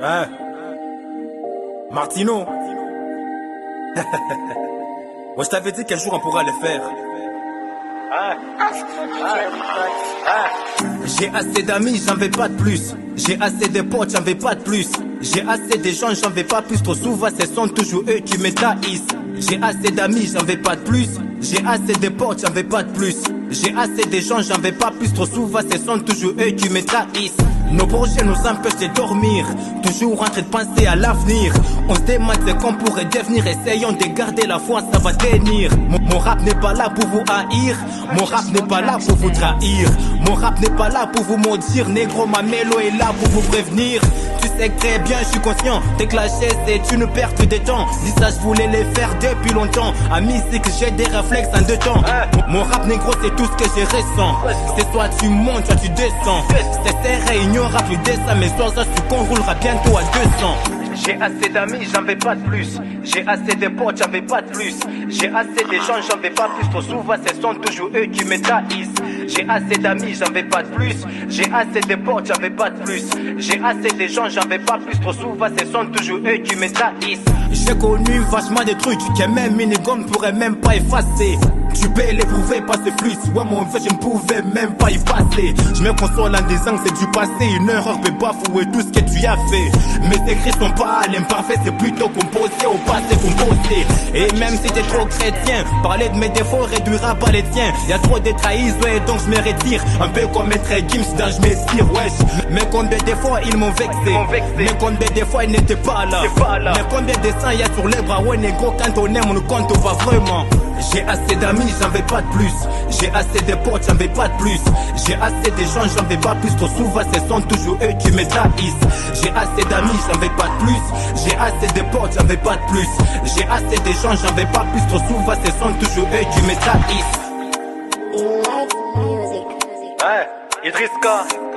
Hein? Martino. Moi je t'avais dit quel jour on pourra le faire. J'ai assez d'amis, j'en veux pas de plus. J'ai assez de potes, j'en veux pas de plus. J'ai assez de gens, j'en veux pas plus. Trop souvent ce sont toujours eux qui me trahissent. J'ai assez d'amis, j'en veux pas de plus. J'ai assez de potes, j'en veux pas de plus. J'ai assez de gens, j'en veux pas plus. Trop souvent ce sont toujours eux qui me trahissent. Nos projets nous empêchent de dormir, toujours en train de penser à l'avenir. On se demande ce qu'on pourrait devenir, essayons de garder la foi, ça va tenir. Mon rap n'est pas là pour vous haïr, mon rap n'est pas là pour vous trahir. Mon rap n'est pas là pour vous maudire, négro ma mélo est là pour vous prévenir. Tu sais très bien, je suis conscient, dès que la chaise est une perte de temps. Dis ça, je voulais les faire depuis longtemps. À musique, j'ai des réflexes en deux temps. Mon rap négro, c'est tout ce que je ressens. C'est soit tu montes, soit tu descends. C'est serré, il n'y aura plus de ça, mais soit ça, tu qu'on roulera bientôt à 200. J'ai assez d'amis, j'en veux pas de plus. J'ai assez de potes, j'en veux pas de plus. J'ai assez de gens, j'en veux pas plus. Trop souvent, ce sont toujours eux qui me trahissent. J'ai assez d'amis, j'en veux pas de plus. J'ai assez de potes, j'en veux pas de plus. J'ai assez de gens, j'en veux pas plus. Trop souvent, ce sont toujours eux qui me trahissent. J'ai connu vachement de trucs que même une gomme pourrait même pas effacer. Tu peux l'éprouver, pas ce flux. Ouais, mon fait, je ne pouvais même pas y passer. Je me console en disant que c'est du passé. Une erreur peut bafouer tout ce que tu as fait. Mes écrits sont pas à l'imparfait, c'est plutôt composé au passé composé. Et même si t'es trop chrétien, parler de mes défauts réduira pas les tiens. Y'a trop de trahisons et donc je me retire. Un peu comme Maître Gims dans je m'estire, wesh. Mais combien de fois ils m'ont vexé. Mais combien de fois ils n'étaient pas là. Mais combien de sang y'a sur les bras. Ouais, négro, quand on aime, on ne compte pas vraiment. J'ai assez d'amis, j'en veux pas de plus. J'ai assez de potes, j'en veux pas de plus. J'ai assez de gens, j'en veux pas plus. Trop souvent, ce sont toujours eux qui me trahissent. J'ai assez d'amis, j'en veux pas de plus. J'ai assez de potes, j'en veux pas de plus. J'ai assez de gens, j'en veux pas plus. Trop souvent, ce sont toujours eux qui me trahissent. Idriss K.